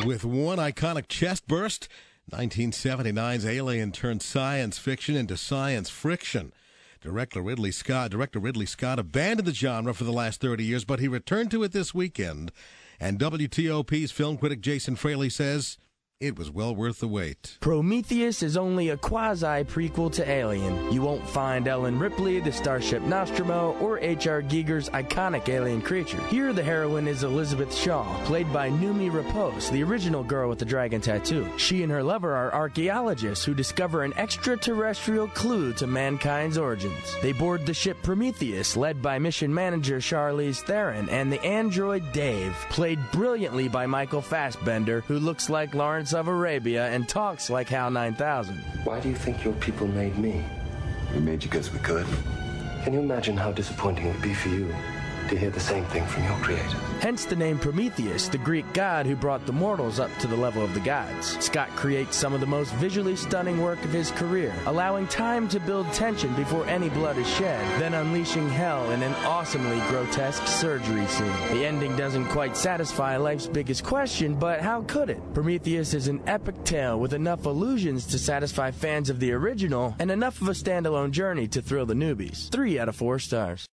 With one iconic chest burst, 1979's Alien turned science fiction into science friction. Director Ridley Scott abandoned the genre for the last 30 years, but he returned to it this weekend. And WTOP's film critic Jason Fraley says it was well worth the wait. Prometheus is only a quasi-prequel to Alien. You won't find Ellen Ripley, the Starship Nostromo, or H.R. Giger's iconic alien creature. Here, the heroine is Elizabeth Shaw, played by Noomi Rapace, the original girl with the dragon tattoo. She and her lover are archaeologists who discover an extraterrestrial clue to mankind's origins. They board the ship Prometheus, led by mission manager Charlize Theron, and the android Dave, played brilliantly by Michael Fassbender, who looks like Lawrence of Arabia and talks like HAL 9000. Why do you think your people made me? We made you because we could. Can you imagine how disappointing it would be for you to hear the same thing from your creator? Hence the name Prometheus, the Greek god who brought the mortals up to the level of the gods. Scott creates some of the most visually stunning work of his career, allowing time to build tension before any blood is shed, then unleashing hell in an awesomely grotesque surgery scene. The ending doesn't quite satisfy life's biggest question, but how could it? Prometheus is an epic tale with enough allusions to satisfy fans of the original and enough of a standalone journey to thrill the newbies. 3 out of 4 stars.